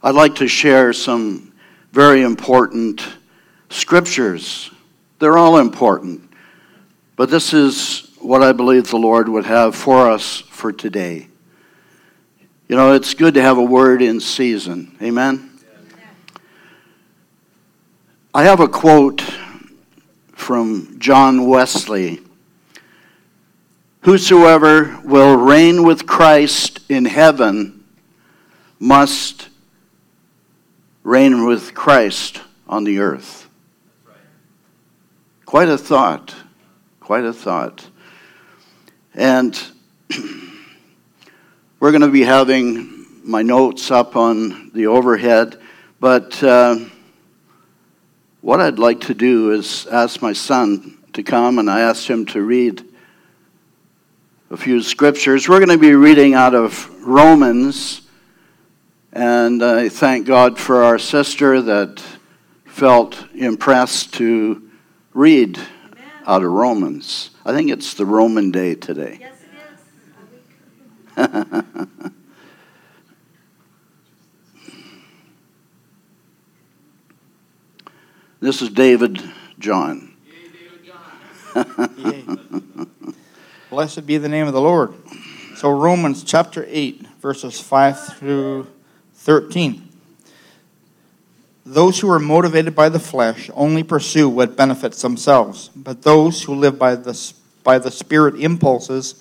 I'd like to share some very important scriptures. They're all important, but this is what I believe the Lord would have for us for today. You know, it's good to have a word in season. Amen? I have a quote from John Wesley. Whosoever will reign with Christ in heaven must reign with Christ on the earth. Quite a thought. Quite a thought. And we're going to be having my notes up on the overhead, but what I'd like to do is ask my son to come, and I asked him to read a few scriptures. We're going to be reading out of Romans, and I thank God for our sister that felt impressed to read out of Romans. I think it's the Roman day today. Yes, it is. This is David John. Yay. Blessed be the name of the Lord. So Romans chapter 8, verses 5 through 13. Those who are motivated by the flesh only pursue what benefits themselves, but those who live by the Spirit impulses,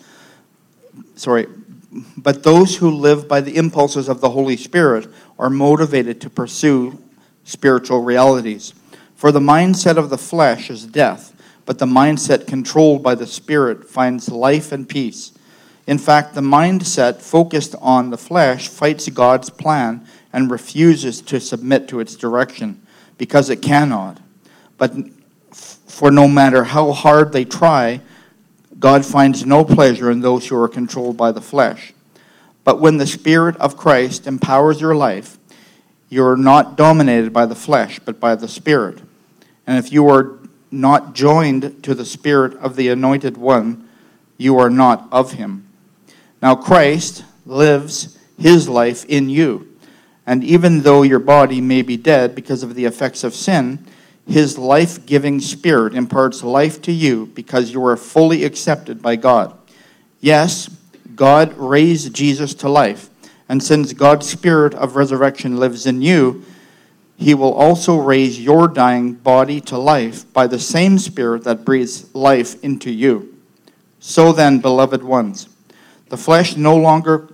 but those who live by the impulses of the Holy Spirit are motivated to pursue spiritual realities. For the mindset of the flesh is death, but the mindset controlled by the Spirit finds life and peace. In fact, the mindset focused on the flesh fights God's plan and refuses to submit to its direction because it cannot. But for no matter how hard they try, God finds no pleasure in those who are controlled by the flesh. But when the Spirit of Christ empowers your life, you are not dominated by the flesh, but by the Spirit. And if you are not joined to the Spirit of the Anointed One, you are not of him. Now Christ lives his life in you. And even though your body may be dead because of the effects of sin, his life-giving Spirit imparts life to you because you are fully accepted by God. Yes, God raised Jesus to life. And since God's Spirit of resurrection lives in you, he will also raise your dying body to life by the same Spirit that breathes life into you. So then, beloved ones, the flesh no longer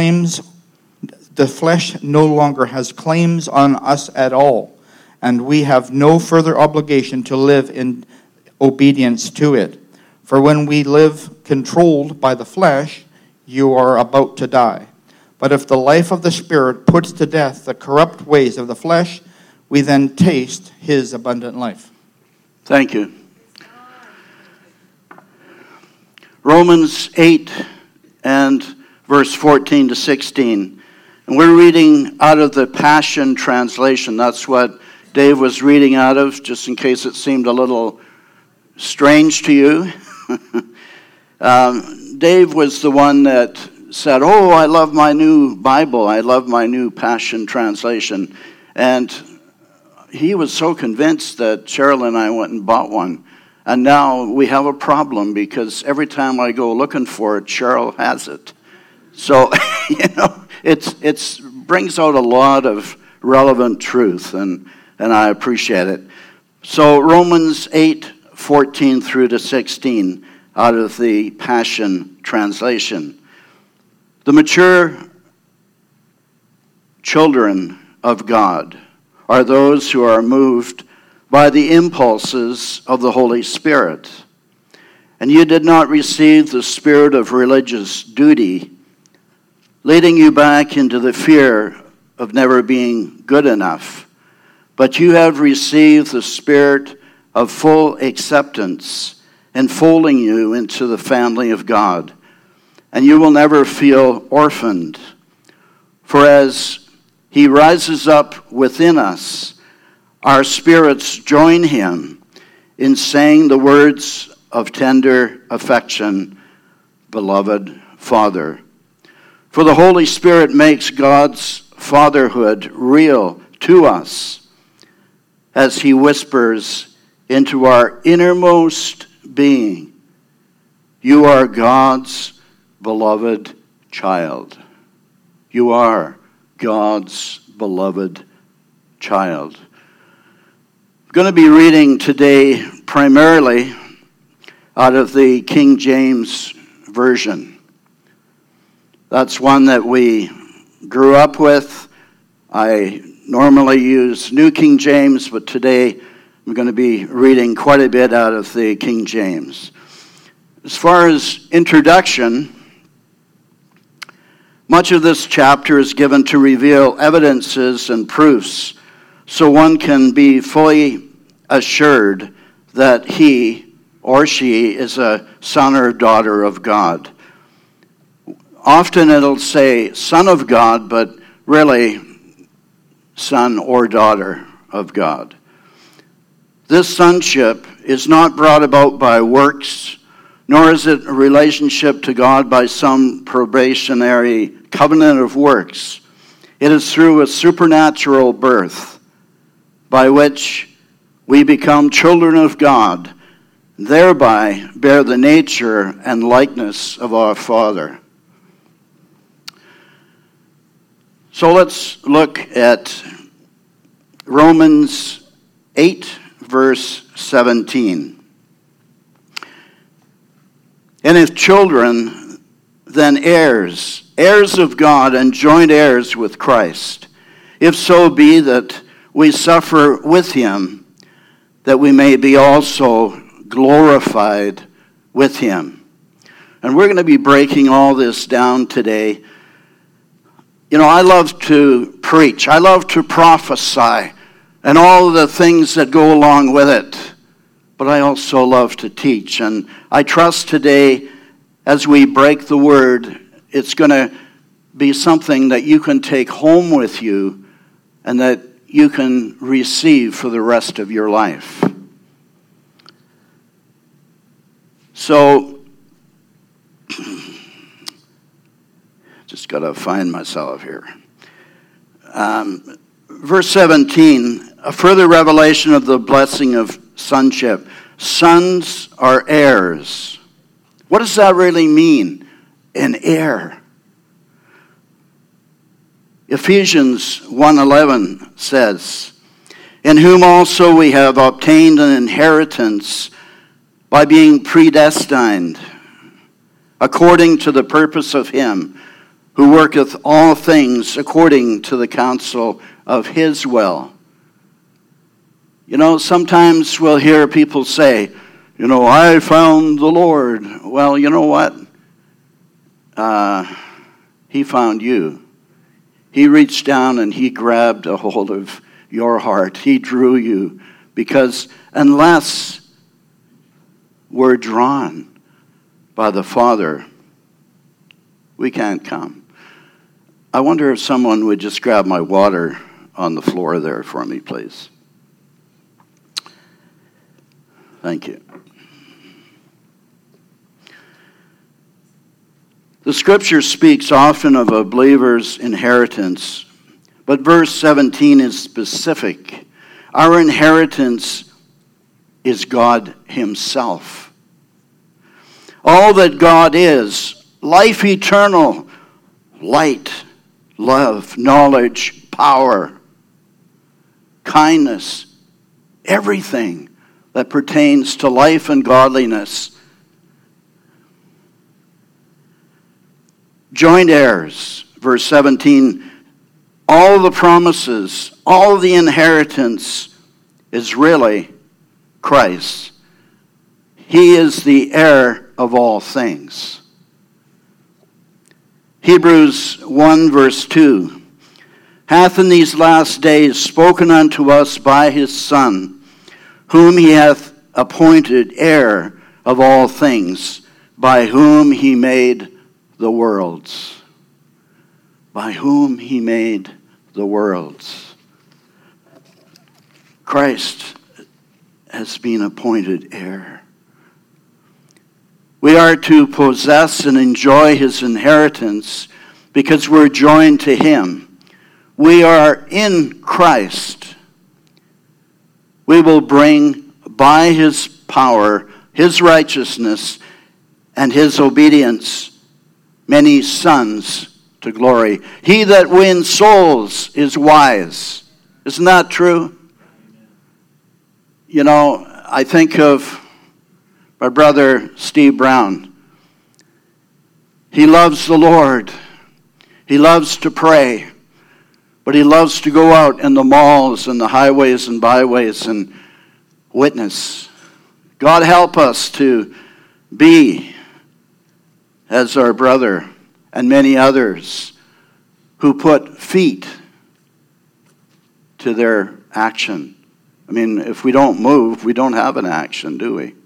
has claims on us at all, and we have no further obligation to live in obedience to it. For when we live controlled by the flesh, you are about to die. But if the life of the Spirit puts to death the corrupt ways of the flesh, we then taste his abundant life. Thank you. Romans 8 and verse 14 to 16. And we're reading out of the Passion Translation. That's what Dave was reading out of, just in case it seemed a little strange to you. Dave was the one that said, "Oh, I love my new Bible. I love my new Passion Translation." And he was so convinced that Cheryl and I went and bought one. And now we have a problem because every time I go looking for it, Cheryl has it. So, it brings out a lot of relevant truth, and I appreciate it. So Romans 8:14 through to 16 out of the Passion Translation. The mature children of God are those who are moved by the impulses of the Holy Spirit. And you did not receive the spirit of religious duty, leading you back into the fear of never being good enough, but you have received the spirit of full acceptance, enfolding you into the family of God, and you will never feel orphaned. For as he rises up within us, our spirits join him in saying the words of tender affection, "Beloved Father." For the Holy Spirit makes God's fatherhood real to us as he whispers into our innermost being, "You are God's beloved child." You are God's beloved child. I'm going to be reading today primarily out of the King James Version. That's one that we grew up with. I normally use New King James, but today I'm going to be reading quite a bit out of the King James. As far as introduction, much of this chapter is given to reveal evidences and proofs so one can be fully assured that he or she is a son or daughter of God. Often it'll say son of God, but really son or daughter of God. This sonship is not brought about by works, nor is it a relationship to God by some probationary covenant of works. It is through a supernatural birth by which we become children of God, thereby bear the nature and likeness of our Father. So let's look at Romans 8, verse 17. "And if children, then heirs, heirs of God and joint heirs with Christ, if so be that we suffer with him, that we may be also glorified with him." And we're going to be breaking all this down today. You know, I love to preach. I love to prophesy and all the things that go along with it. But I also love to teach. And I trust today, as we break the word, it's going to be something that you can take home with you and that you can receive for the rest of your life. So, just got to find myself here. Verse 17, a further revelation of the blessing of sonship. Sons are heirs. What does that really mean? An heir. Ephesians 1:11 says, "In whom also we have obtained an inheritance by being predestined, according to the purpose of him who worketh all things according to the counsel of his will." You know, sometimes we'll hear people say, you know, "I found the Lord." Well, you know what? He found you. He reached down and he grabbed a hold of your heart. He drew you, because unless we're drawn by the Father, we can't come. I wonder if someone would just grab my water on the floor there for me, please. Thank you. The scripture speaks often of a believer's inheritance, but verse 17 is specific. Our inheritance is God himself. All that God is, life eternal, light, love, knowledge, power, kindness, everything that pertains to life and godliness. Joint heirs, verse 17, all the promises, all the inheritance is really Christ. He is the heir of all things. Hebrews 1 verse 2, hath in these last days spoken unto us by his Son, whom he hath appointed heir of all things, by whom he made the worlds. By whom he made the worlds. Christ has been appointed heir. We are to possess and enjoy his inheritance because we're joined to him. we are in Christ, we will bring by his power, his righteousness, and his obedience many sons to glory. He that wins souls is wise. Isn't that true? You know, I think of my brother Steve Brown. He loves the Lord. He loves to pray. But he loves to go out in the malls and the highways and byways and witness. God help us to be as our brother and many others who put feet to their action. I mean, if we don't move, we don't have an action, do we?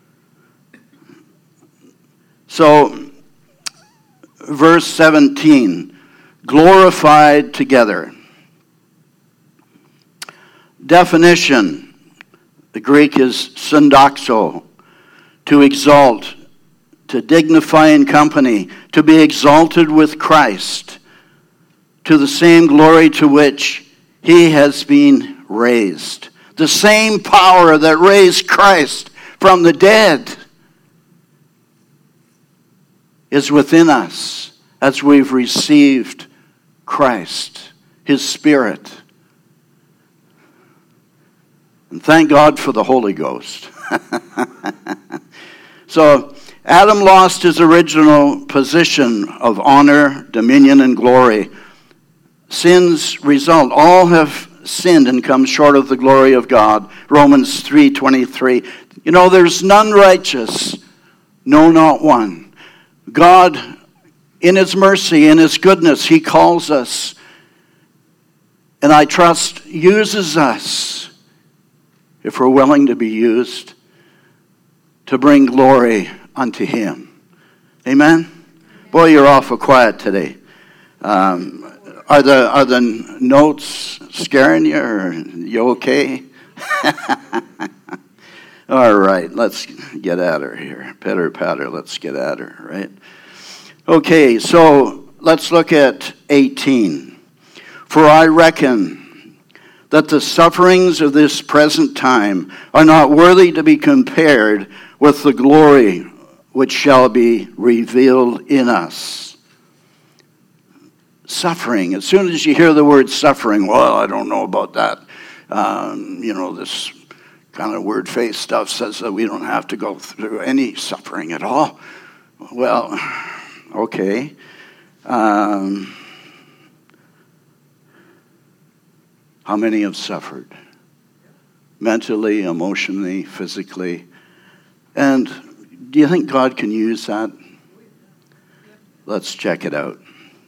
So, verse 17, glorified together. Definition, the Greek is syndoxo, to exalt, to dignify in company, to be exalted with Christ, to the same glory to which he has been raised. The same power that raised Christ from the dead is within us as we've received Christ, his Spirit. And thank God for the Holy Ghost. So, Adam lost his original position of honor, dominion, and glory. Sin's result, all have sinned and come short of the glory of God. Romans 3:23. You know, there's none righteous, no, not one. God, in his mercy, in his goodness, he calls us, and I trust uses us, if we're willing to be used, to bring glory unto him. Amen? Boy, you're awful quiet today. Are the notes scaring you, or you okay? All right, let's get at her here. Pitter patter, let's get at her, right? Okay, so let's look at 18. For I reckon that the sufferings of this present time are not worthy to be compared with the glory which shall be revealed in us. Suffering. As soon as you hear the word suffering, well, I don't know about that. This kind of word-face stuff says that we don't have to go through any suffering at all. Well, okay. How many have suffered? Mentally, emotionally, physically. And do you think God can use that? Let's check it out.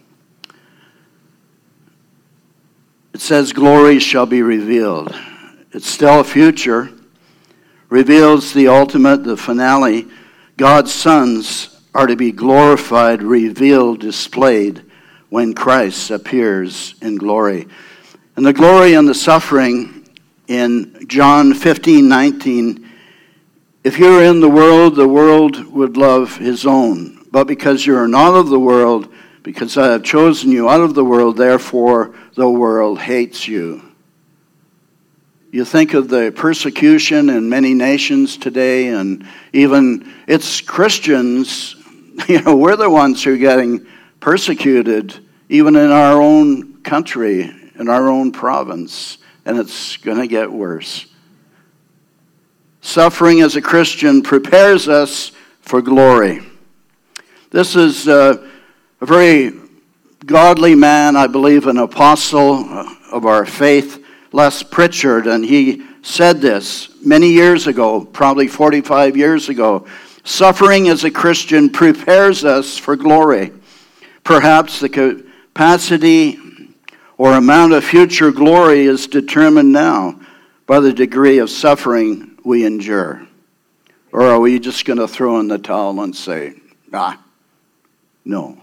It says glory shall be revealed. It's still a future. Reveals the ultimate, the finale. God's sons are to be glorified, revealed, displayed when Christ appears in glory. And the glory and the suffering in John 15:19, if you're in the world would love his own. But because you are not of the world, because I have chosen you out of the world, therefore the world hates you. You think of the persecution in many nations today, and even it's Christians, we're the ones who are getting persecuted, even in our own country, in our own province, and it's going to get worse. Suffering as a Christian prepares us for glory. This is a very godly man, I believe an apostle of our faith, Les Pritchard, and he said this many years ago, probably 45 years ago. Suffering as a Christian prepares us for glory. Perhaps the capacity or amount of future glory is determined now by the degree of suffering we endure. Or are we just going to throw in the towel and say, no.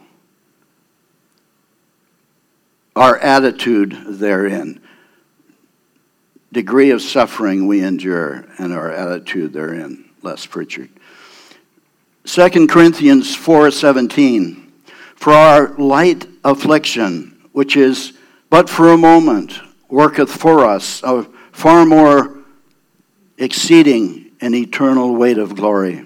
Our attitude therein, degree of suffering we endure, and our attitude therein, Les Pritchard. 2 Corinthians 4:17, for our light affliction, which is but for a moment worketh for us a far more exceeding and eternal weight of glory.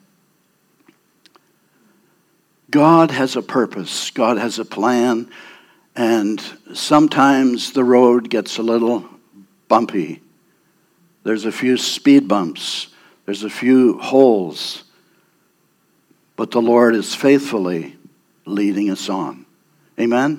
God has a purpose. God has a plan. And sometimes the road gets a little bumpy. There's a few speed bumps. There's a few holes. But the Lord is faithfully leading us on. Amen?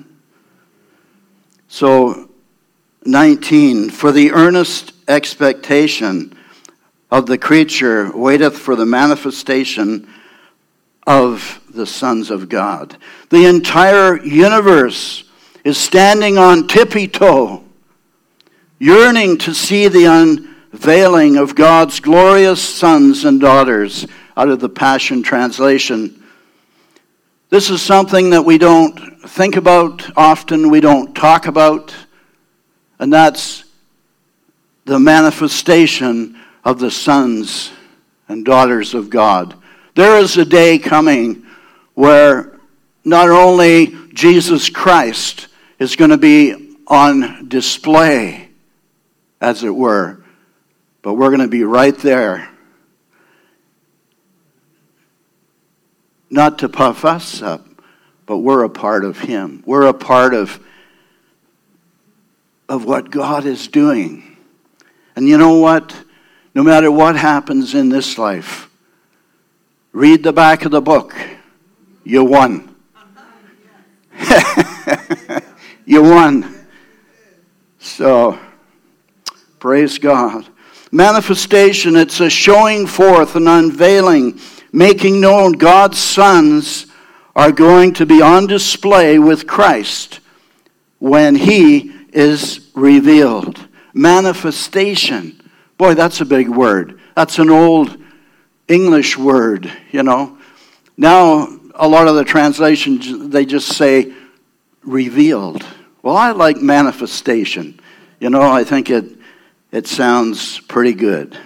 So, 19, for the earnest expectation of the creature waiteth for the manifestation of the sons of God. The entire universe is standing on tippy-toe, yearning to see the unveiling of God's glorious sons and daughters, out of the Passion Translation. This is something that we don't think about often, we don't talk about, and that's the manifestation of the sons and daughters of God. There is a day coming where not only Jesus Christ is going to be on display, as it were, but we're going to be right there. Not to puff us up, but we're a part of Him. We're a part of what God is doing. And you know what? No matter what happens in this life, read the back of the book. You won. You won. So, praise God. Manifestation, it's a showing forth, an unveiling, making known God's sons are going to be on display with Christ when He is revealed. Manifestation. Boy, that's a big word. That's an old English word, you know. Now, a lot of the translations, they just say revealed. Well, I like manifestation. You know, I think it sounds pretty good.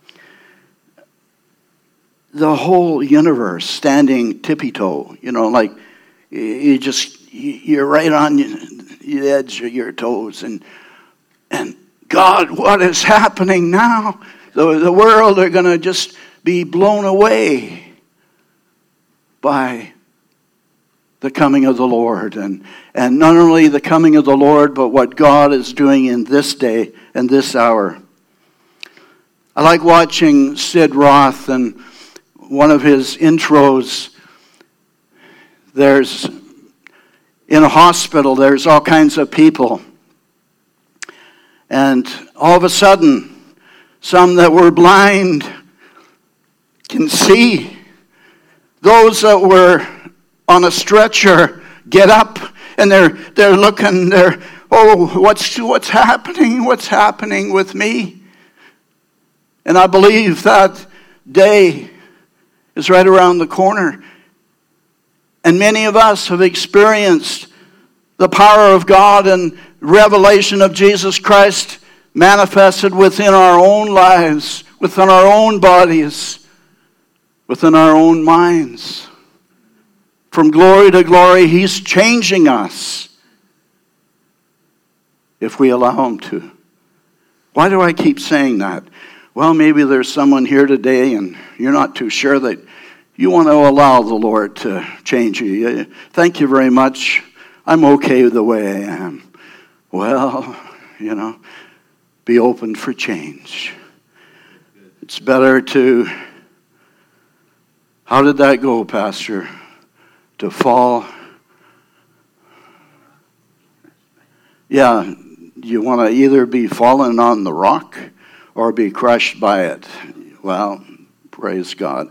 The whole universe standing tippy-toe, you know, like you're right on the edge of your toes. And God, what is happening now? The world are going to just be blown away by the coming of the Lord. And not only the coming of the Lord, but what God is doing in this day and this hour. I like watching Sid Roth, and one of his intros, there's, in a hospital, there's all kinds of people. And all of a sudden, some that were blind can see. Those that were on a stretcher get up, and they're looking, what's happening? What's happening with me? And I believe that day is right around the corner. And many of us have experienced the power of God and revelation of Jesus Christ manifested within our own lives, within our own bodies, within our own minds. From glory to glory, He's changing us if we allow Him to. Why do I keep saying that? Well, maybe there's someone here today and you're not too sure that you want to allow the Lord to change you. Thank you very much. I'm okay the way I am. Well, you know, be open for change. It's better to, how did that go, Pastor? To fall. Yeah, you want to either be fallen on the rock or be crushed by it. Well, praise God.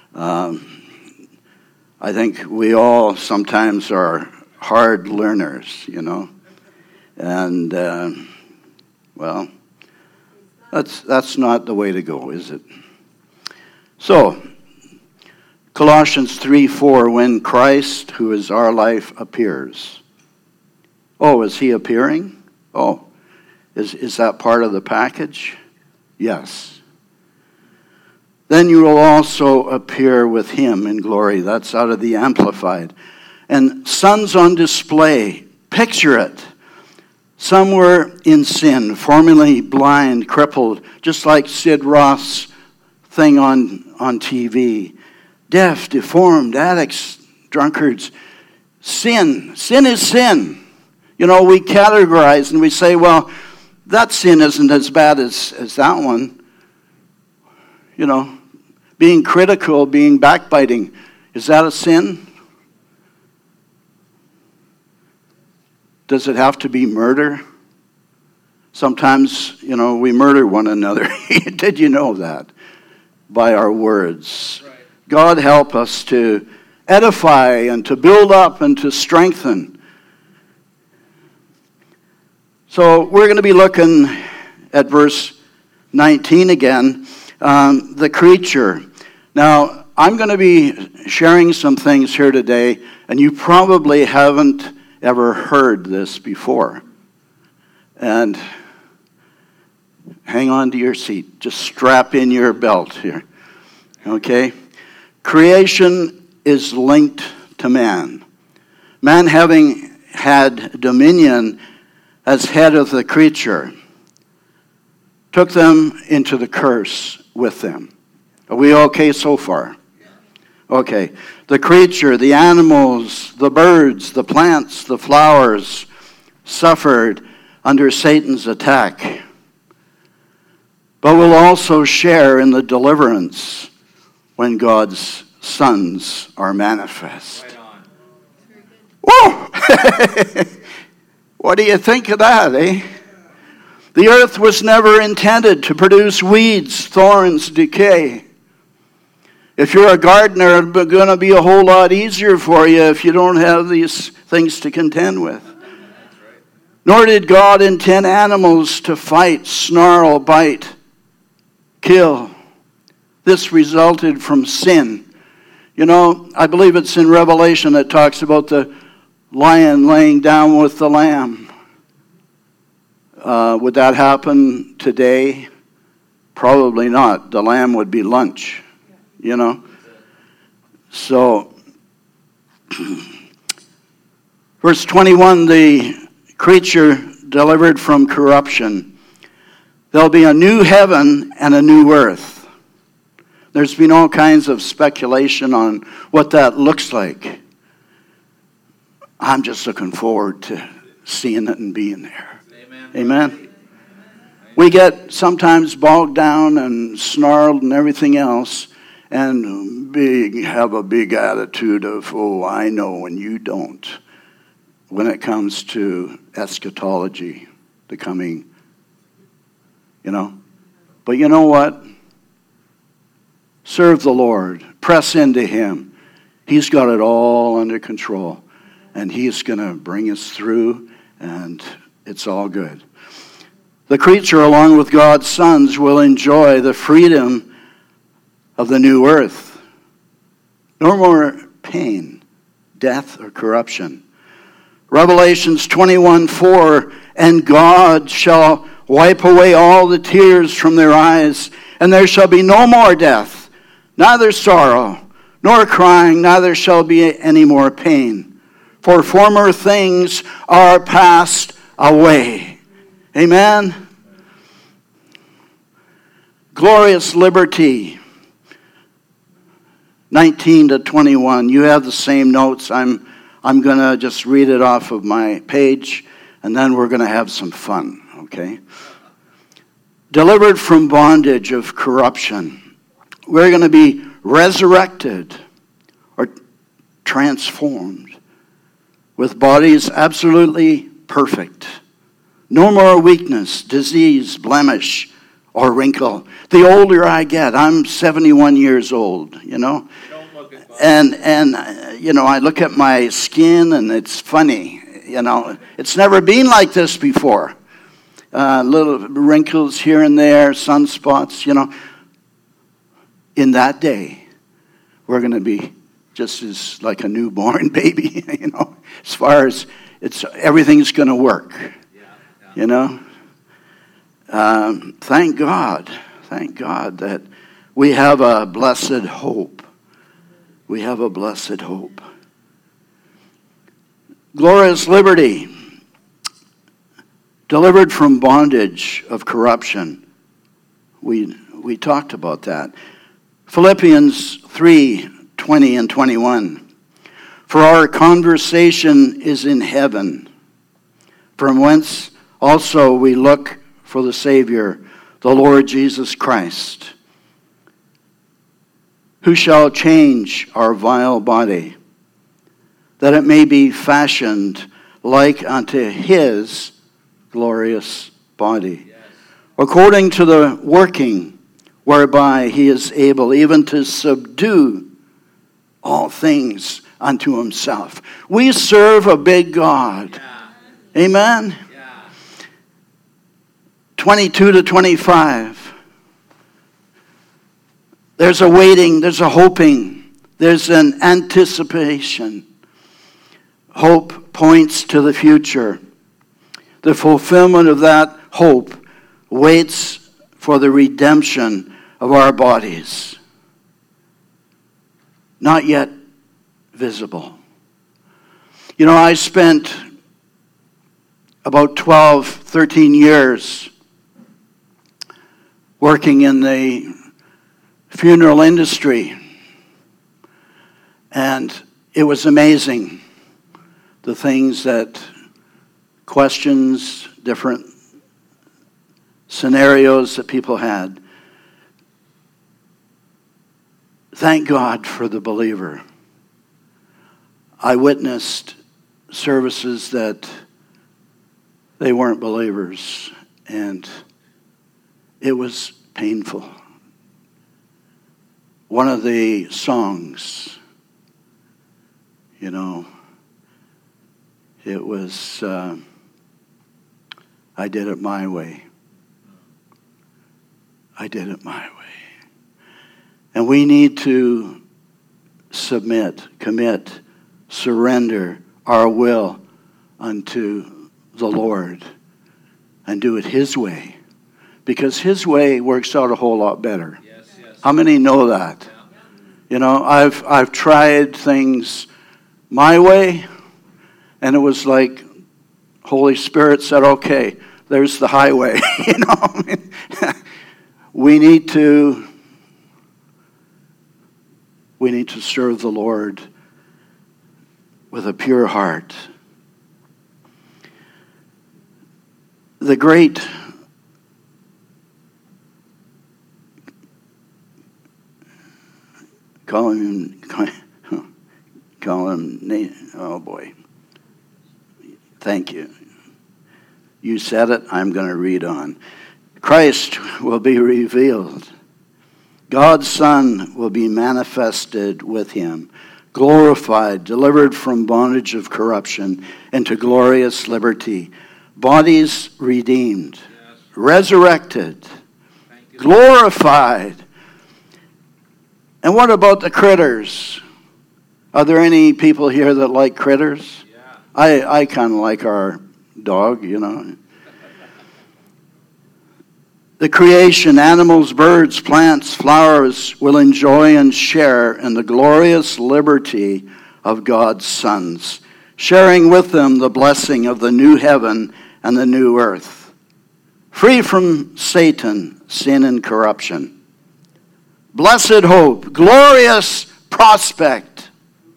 I think we all sometimes are hard learners, you know. And, well, that's not the way to go, is it? So, Colossians 3:4, when Christ, who is our life, appears. Oh, is He appearing? Oh, is that part of the package? Yes. Then you will also appear with Him in glory. That's out of the Amplified. And sons on display. Picture it. Some were in sin, formerly blind, crippled, just like Sid Roth's thing on TV. Deaf, deformed, addicts, drunkards. Sin is sin. We categorize and we say, well, that sin isn't as bad as that one. Being critical, being backbiting, is that a sin? Does it have to be murder? Sometimes, we murder one another. Did you know that? By our words. Right. God help us to edify and to build up and to strengthen. So we're going to be looking at verse 19 again, the creature. Now, I'm going to be sharing some things here today, and you probably haven't ever heard this before. And hang on to your seat. Just strap in your belt here. Okay? Creation is linked to man. Man, having had dominion as head of the creature, took them into the curse with them. Are we okay so far? Okay. The creature, the animals, the birds, the plants, the flowers suffered under Satan's attack, but will also share in the deliverance when God's sons are manifest. Right on. Whoa! What do you think of that, eh? The earth was never intended to produce weeds, thorns, decay. If you're a gardener, it's going to be a whole lot easier for you if you don't have these things to contend with. Nor did God intend animals to fight, snarl, bite, kill. This resulted from sin. I believe it's in Revelation that talks about the lion laying down with the lamb. Would that happen today? Probably not. The lamb would be lunch. So, verse 21, the creature delivered from corruption. There'll be a new heaven and a new earth. There's been all kinds of speculation on what that looks like. I'm just looking forward to seeing it and being there. Amen. Amen. We get sometimes bogged down and snarled and everything else, and have a big attitude of, oh, I know and you don't, when it comes to eschatology, the coming, But you know what? Serve the Lord. Press into Him. He's got it all under control, and He's going to bring us through, and it's all good. The creature, along with God's sons, will enjoy the freedom of the new earth. No more pain, death, or corruption. Revelations 21:4, and God shall wipe away all the tears from their eyes, and there shall be no more death, neither sorrow, nor crying, neither shall be any more pain. For former things are passed away. Amen. Glorious liberty. 19 to 21. You have the same notes. I'm going to just read it off of my page, and then we're going to have some fun, okay? Delivered from bondage of corruption. We're going to be resurrected or transformed with bodies absolutely perfect. No more weakness, disease, blemish, or wrinkle. The older I get, I'm 71 years old, And I look at my skin and it's funny, It's never been like this before. Little wrinkles here and there, sunspots, In that day, we're going to be just as like a newborn baby, as far as everything's going to work, Thank God that we have a blessed hope. We have a blessed hope. Glorious liberty. delivered from bondage of corruption. We talked about that. Philippians 3:20 and 21. For our conversation is in heaven, from whence also we look for the Savior, the Lord Jesus Christ, who shall change our vile body, that it may be fashioned like unto his glorious body, according to the working whereby he is able even to subdue all things unto himself. We serve a big God. Yeah. Amen? Yeah. 22 to 25. There's a waiting, there's a hoping, there's an anticipation. Hope points to the future. The fulfillment of that hope waits for the redemption of our bodies. Not yet visible. You know, I spent about 12, 13 years working in the funeral industry. And it was amazing, the things that, questions, different scenarios that people had. Thank God for the believer. I witnessed services that they weren't believers, and it was painful. One of the songs, you know, it was, I did it my way. I did it my way. And we need to submit, commit, surrender our will unto the Lord and do it his way. Because his way works out a whole lot better. Yes, yes. How many know that? Yeah. You know, I've tried things my way, and it was like Holy Spirit said, okay, there's the highway. You know, we need to serve the Lord with a pure heart. The great oh boy. Thank you. You said it, I'm going to read on. Christ will be revealed. God's Son will be manifested with him, glorified, delivered from bondage of corruption into glorious liberty. Bodies redeemed, yes. Resurrected, glorified. And what about the critters? Are there any people here that like critters? Yeah. I kind of like our dog, you know. The creation, animals, birds, plants, flowers will enjoy and share in the glorious liberty of God's sons, sharing with them the blessing of the new heaven and the new earth, free from Satan, sin, and corruption. Blessed hope, glorious prospect.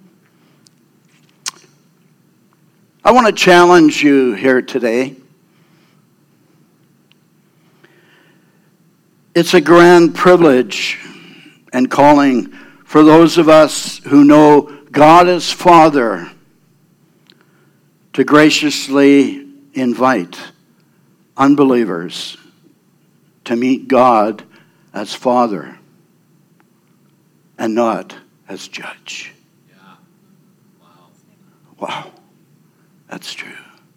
I want to challenge you here today. It's a grand privilege and calling for those of us who know God as Father to graciously invite unbelievers to meet God as Father and not as Judge. Yeah. Wow. That's true.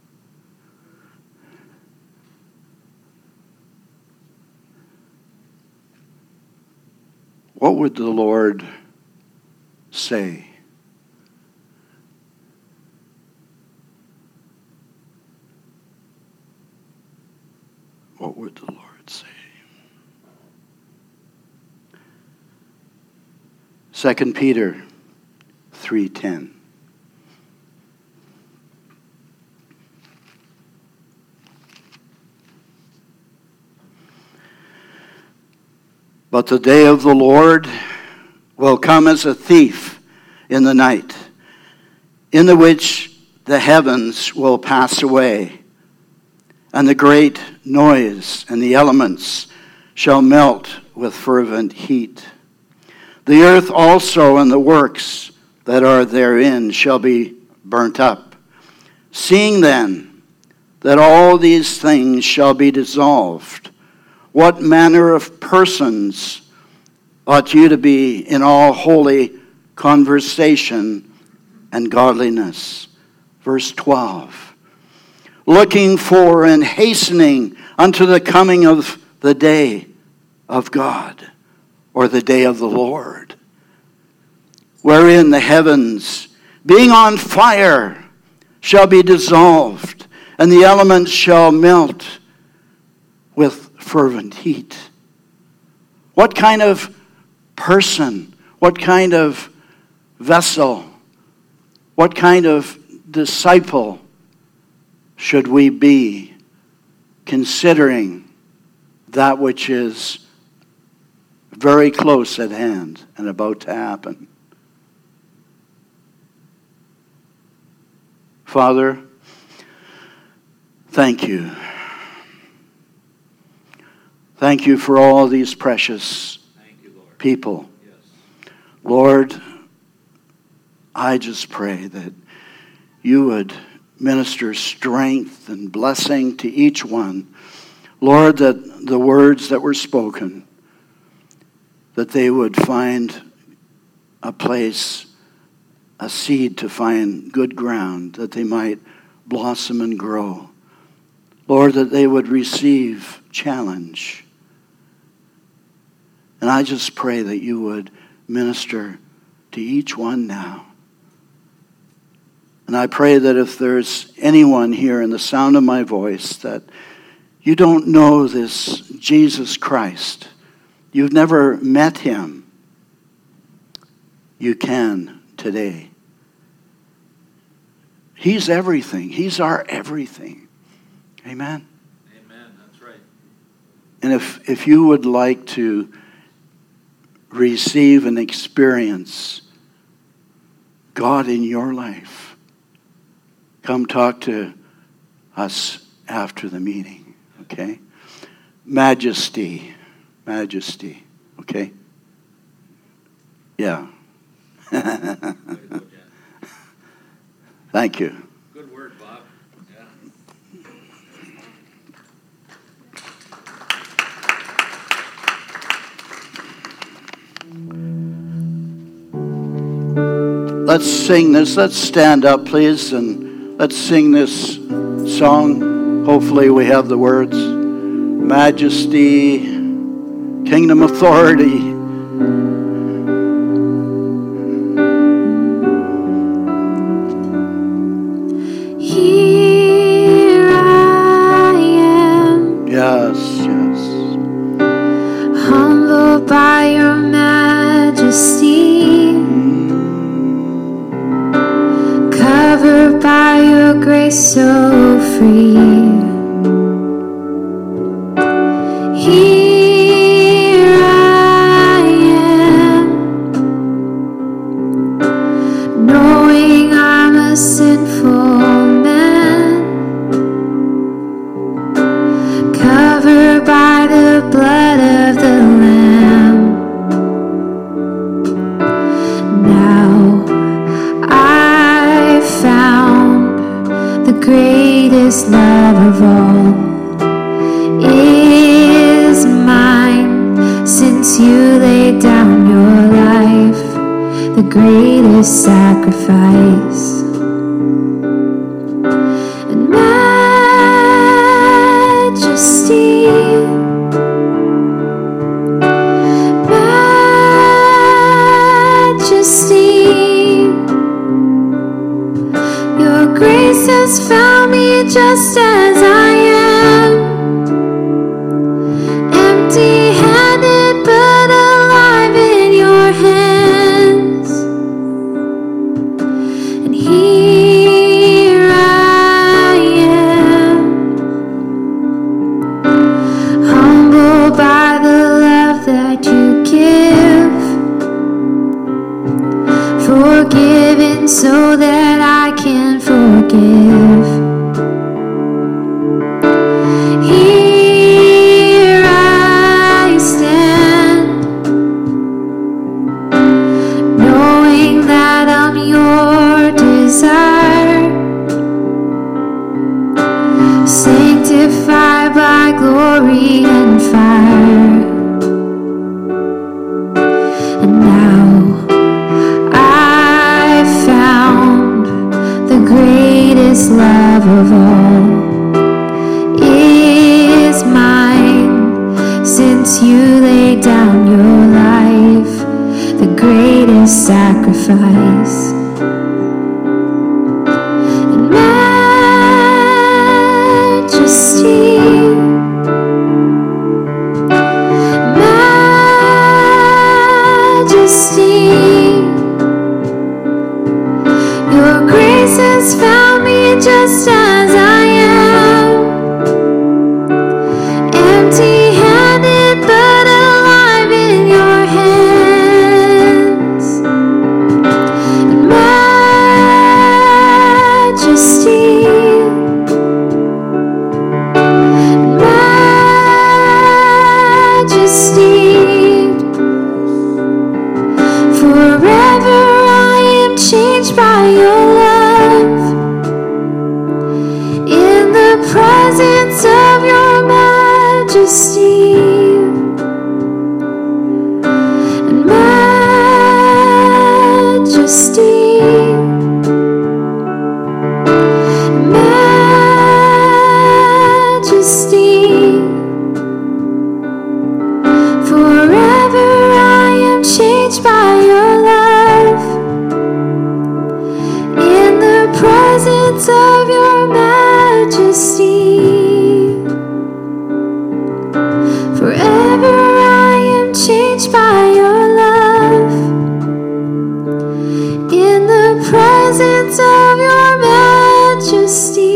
What would the Lord say? What would the Lord say? 2 Peter 3:10. But the day of the Lord will come as a thief in the night, in the which the heavens will pass away, and the great noise and the elements shall melt with fervent heat. The earth also and the works that are therein shall be burnt up. Seeing then that all these things shall be dissolved, what manner of persons ought you to be in all holy conversation and godliness? Verse 12. Looking for and hastening unto the coming of the day of God, or the day of the Lord, wherein the heavens, being on fire, shall be dissolved, and the elements shall melt with fervent heat. What kind of person, what kind of vessel, what kind of disciple should we be, considering that which is very close at hand and about to happen? Father, thank you. Thank you for all these precious people. Lord, I just pray that you would minister strength and blessing to each one. Lord, that the words that were spoken, that they would find a place, a seed to find good ground, that they might blossom and grow. Lord, that they would receive challenge. And I just pray that you would minister to each one now. And I pray that if there's anyone here in the sound of my voice that you don't know this Jesus Christ, you've never met him, you can today. He's everything. He's our everything. Amen? Amen. That's right. And if you would like to receive and experience God in your life, come talk to us after the meeting, okay? Majesty, okay? Yeah. Thank you. Good word, Bob. Yeah. Let's sing this. Let's stand up, please, and let's sing this song. Hopefully we have the words. Majesty, kingdom authority. Here I am. Yes, yes. Humbled by your majesty. Covered by your grace so free. Here I am, knowing I'm a sinful man, covered by the blood of the Lamb. Now I found the greatest love of all is mine, since you laid down your life, the greatest sacrifice. And majesty, majesty, your grace has found me just as I am, empty-handed but alive in your hands. And here I am, humbled by the love that you love of all is mine. Since you laid down your life, the greatest sacrifice. And majesty, majesty, your grace has found me just as I am, empty-handed but alive in your hands. And majesty, majesty, forever I am changed by your love, in the presence of your majesty. And majesty, majesty, forever I am changed by your love, in the presence of your majesty. Forever I am changed by your love, in the presence of your majesty.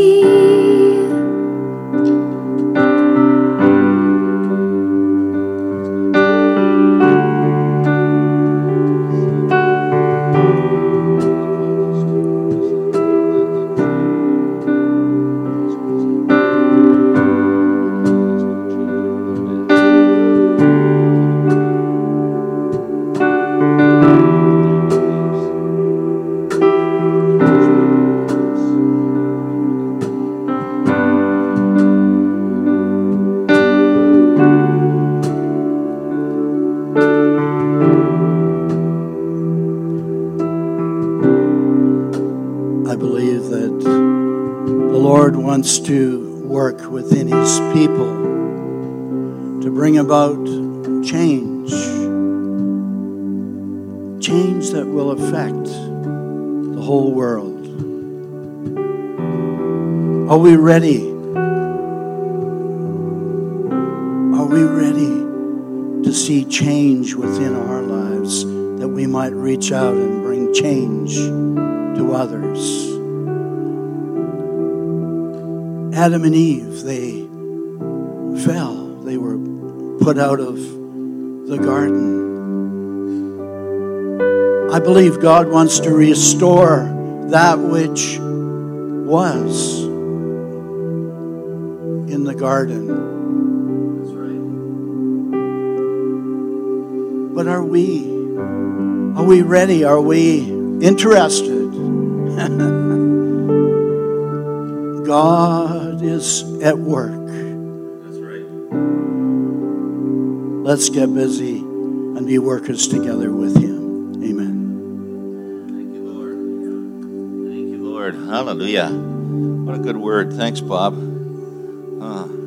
I believe that the Lord wants to work within His people to bring about change. Change that will affect the whole world. Are we ready? Are we ready to see change within our lives, that we might reach out and bring change to others? Adam and Eve, they fell. They were put out of the garden. I believe God wants to restore that which was in the garden. That's right. But are we ready? Are we interested? God is at work. That's right. Let's get busy and be workers together with Him. Amen. Thank you, Lord. Thank you, Lord. Hallelujah. What a good word. Thanks, Bob.